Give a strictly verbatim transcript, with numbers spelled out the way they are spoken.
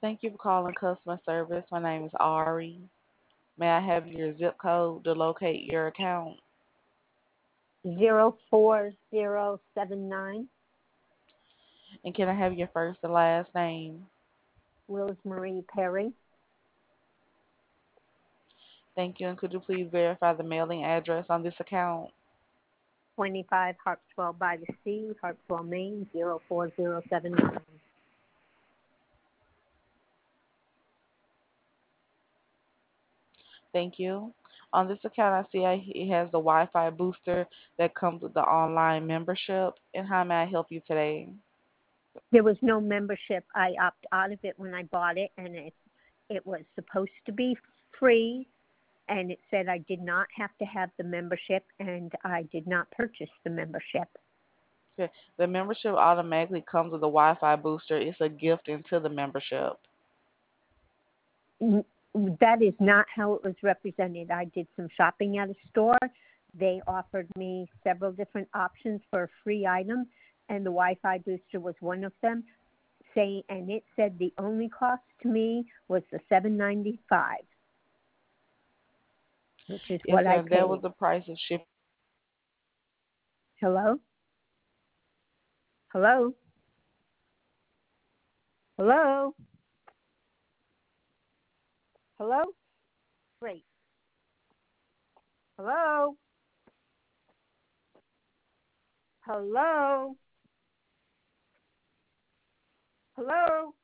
Thank you for calling customer service. My name is Ari. May I have your zip code to locate your account? Zero four zero seven nine. And can I have your first and last name? Wills Marie Perry. Thank you. And could you please verify the mailing address on this account? twenty-five Harpswell by the Sea, Harpswell, Maine, zero four zero seven nine. Thank you. On this account, I see I- it has the Wi-Fi booster that comes with the online membership. And how may I help you today? There was no membership. I opted out of it when I bought it, and it, it was supposed to be free, and it said I did not have to have the membership, and I did not purchase the membership. Okay. The membership automatically comes with a Wi-Fi booster. It's a gift into the membership. That is not how it was represented. I did some shopping at a store. They offered me several different options for a free item, and the Wi-Fi booster was one of them. Say, and it said the only cost to me was the seven ninety-five, which is Yes, what I ma'am. That paid. was the price of shipping. Hello? Hello? Hello? Hello? Great. Hello? Hello? Hello?